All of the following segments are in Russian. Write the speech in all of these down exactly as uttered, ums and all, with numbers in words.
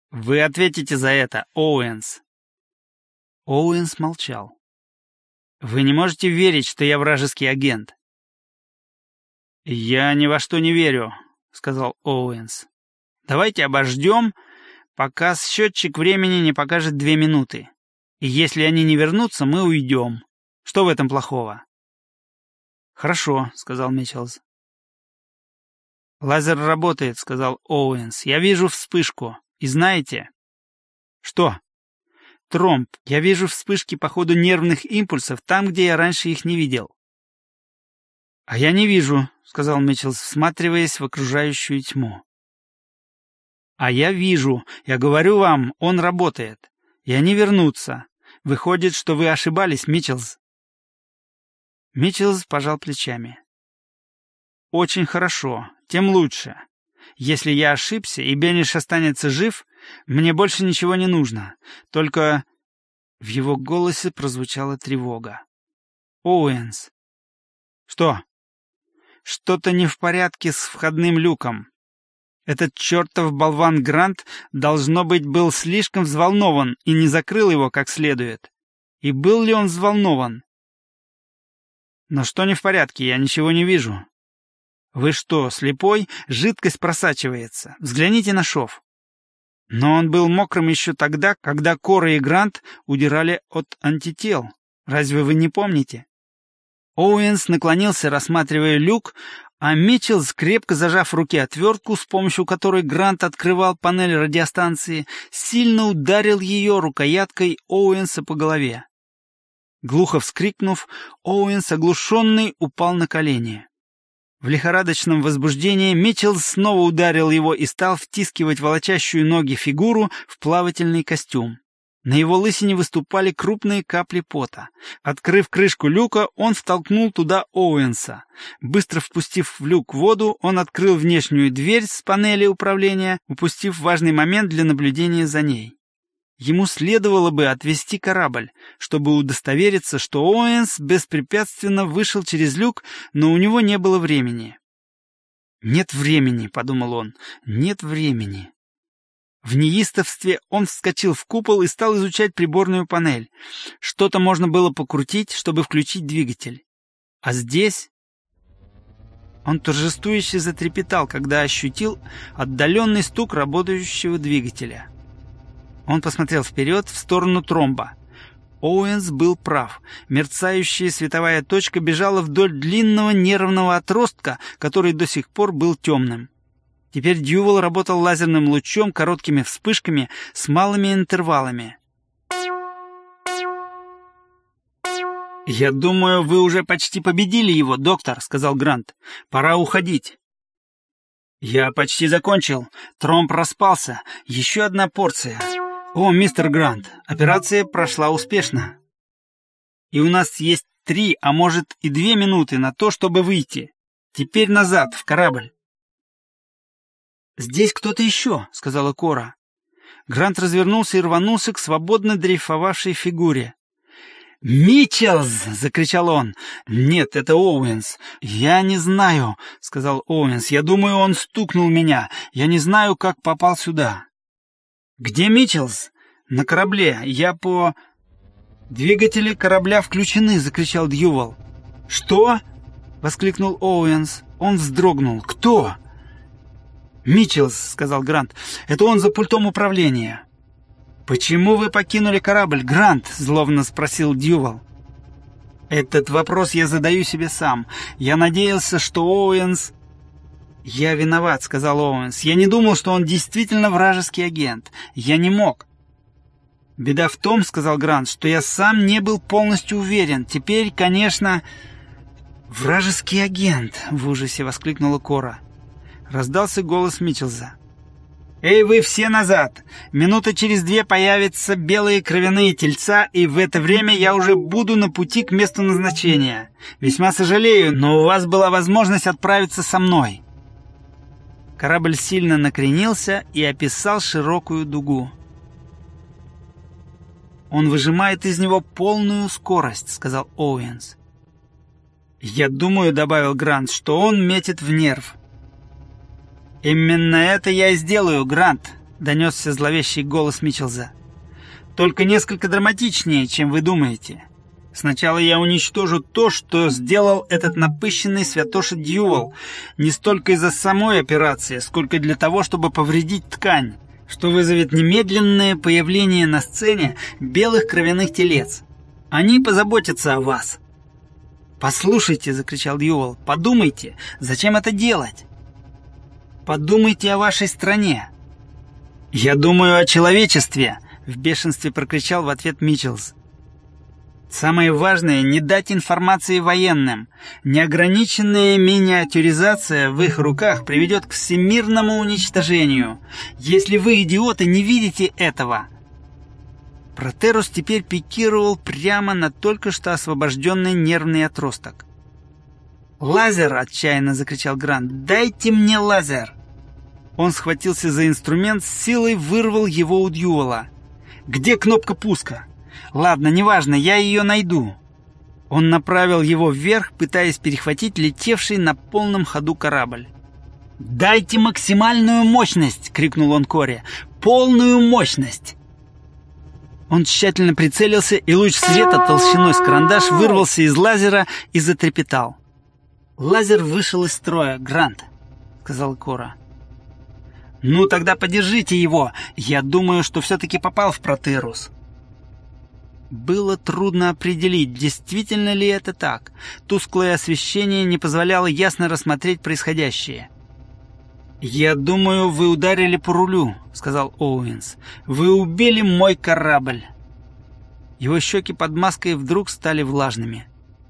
Вы ответите за это, Оуэнс. Оуэнс молчал. Вы не можете верить, что я вражеский агент? Я ни во что не верю, сказал Оуэнс. Давайте обождем, пока счетчик времени не покажет две минуты. И если они не вернутся, мы уйдем. Что в этом плохого? Хорошо, сказал Митчелс. Лазер работает, сказал Оуэнс. Я вижу вспышку. И знаете? Что? Тромб. Я вижу вспышки по ходу нервных импульсов там, где я раньше их не видел. А я не вижу, сказал Митчелс, всматриваясь в окружающую тьму. А я вижу. Я говорю вам, он работает. И они вернутся. Выходит, что вы ошибались, Митчелс. Митчелс пожал плечами. Очень хорошо, тем лучше. Если я ошибся, и Бенниш останется жив, мне больше ничего не нужно. Только в его голосе прозвучала тревога. Оуэнс. Что? Что-то не в порядке с входным люком. Этот чертов болван Грант, должно быть, был слишком взволнован и не закрыл его как следует. И был ли он взволнован? Но что не в порядке, я ничего не вижу. Вы что, слепой? Жидкость просачивается. Взгляните на шов. Но он был мокрым еще тогда, когда Кора и Грант удирали от антител. Разве вы не помните? Оуэнс наклонился, рассматривая люк, а Митчелс, крепко зажав в руке отвертку, с помощью которой Грант открывал панель радиостанции, сильно ударил ее рукояткой Оуэнса по голове. Глухо вскрикнув, Оуэнс, оглушенный, упал на колени. В лихорадочном возбуждении Митчелс снова ударил его и стал втискивать волочащую ноги фигуру в плавательный костюм. На его лысине выступали крупные капли пота. Открыв крышку люка, он втолкнул туда Оуэнса. Быстро впустив в люк воду, он открыл внешнюю дверь с панели управления, упустив важный момент для наблюдения за ней. Ему следовало бы отвести корабль, чтобы удостовериться, что Оуэнс беспрепятственно вышел через люк, но у него не было времени. «Нет времени», — подумал он, — «нет времени». В неистовстве он вскочил в купол и стал изучать приборную панель. Что-то можно было покрутить, чтобы включить двигатель. А здесь... Он торжествующе затрепетал, когда ощутил отдаленный стук работающего двигателя. Он посмотрел вперед, в сторону Тромба. Оуэнс был прав. Мерцающая световая точка бежала вдоль длинного нервного отростка, который до сих пор был темным. Теперь Дьювал работал лазерным лучом, короткими вспышками, с малыми интервалами. «Я думаю, вы уже почти победили его, доктор», — сказал Грант. «Пора уходить». «Я почти закончил. Тромб распался. Еще одна порция. О, мистер Грант, операция прошла успешно. И у нас есть три, а может и две минуты на то, чтобы выйти. Теперь назад, в корабль». «Здесь кто-то еще», — сказала Кора. Грант развернулся и рванулся к свободно дрейфовавшей фигуре. «Митчелс!» — закричал он. «Нет, это Оуэнс». «Я не знаю», — сказал Оуэнс. «Я думаю, он стукнул меня. Я не знаю, как попал сюда». «Где Митчелс?» «На корабле. Я по...» «Двигатели корабля включены», — закричал Дьювал. «Что?» — воскликнул Оуэнс. Он вздрогнул. «Кто?» «Митчелс», — сказал Грант. «Это он за пультом управления». «Почему вы покинули корабль, Грант?» — злобно спросил Дьювал. «Этот вопрос я задаю себе сам. Я надеялся, что Оуэнс...» «Я виноват», — сказал Оуэнс. «Я не думал, что он действительно вражеский агент. Я не мог». «Беда в том, — сказал Грант, — что я сам не был полностью уверен. Теперь, конечно...» «Вражеский агент!» — в ужасе воскликнула Кора. Раздался голос Митчелса. «Эй, вы все назад! Минута через две появятся белые кровяные тельца, и в это время я уже буду на пути к месту назначения. Весьма сожалею, но у вас была возможность отправиться со мной». Корабль сильно накренился и описал широкую дугу. «Он выжимает из него полную скорость», — сказал Оуэнс. «Я думаю, — добавил Грант, — что он метит в нерв». «Именно это я и сделаю, Грант», — донесся зловещий голос Митчелза. «Только несколько драматичнее, чем вы думаете. Сначала я уничтожу то, что сделал этот напыщенный святоша Дьювал, не столько из-за самой операции, сколько для того, чтобы повредить ткань, что вызовет немедленное появление на сцене белых кровяных телец. Они позаботятся о вас». «Послушайте», — закричал Дьювал, — «подумайте, зачем это делать? Подумайте о вашей стране». «Я думаю о человечестве», — в бешенстве прокричал в ответ Митчелз. «Самое важное — не дать информации военным. Неограниченная миниатюризация в их руках приведет к всемирному уничтожению. Если вы, идиоты, не видите этого...» Протерус теперь пикировал прямо на только что освобожденный нервный отросток. «Лазер!» — отчаянно закричал Грант. «Дайте мне лазер!» Он схватился за инструмент, с силой вырвал его у Дьювала. «Где кнопка пуска?» «Ладно, неважно, я ее найду». Он направил его вверх, пытаясь перехватить летевший на полном ходу корабль. «Дайте максимальную мощность!» — крикнул он Коре. «Полную мощность!» Он тщательно прицелился, и луч света толщиной с карандаш вырвался из лазера и затрепетал. «Лазер вышел из строя, Грант», — сказал Кора. «Ну, тогда подержите его. Я думаю, что все-таки попал в Протерус». Было трудно определить, действительно ли это так. Тусклое освещение не позволяло ясно рассмотреть происходящее. «Я думаю, вы ударили по рулю», — сказал Оуэнс. «Вы убили мой корабль». Его щеки под маской вдруг стали влажными.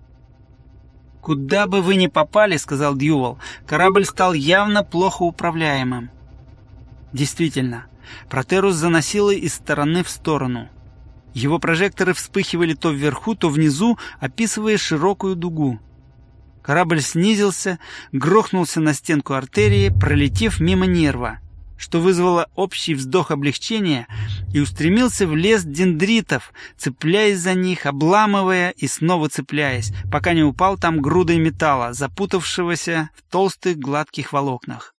«Куда бы вы ни попали», — сказал Дьювал, — «корабль стал явно плохо управляемым». Действительно, Протерус заносило из стороны в сторону. Его прожекторы вспыхивали то вверху, то внизу, описывая широкую дугу. Корабль снизился, грохнулся на стенку артерии, пролетев мимо нерва, что вызвало общий вздох облегчения, и устремился в лес дендритов, цепляясь за них, обламывая и снова цепляясь, пока не упал там грудой металла, запутавшегося в толстых гладких волокнах.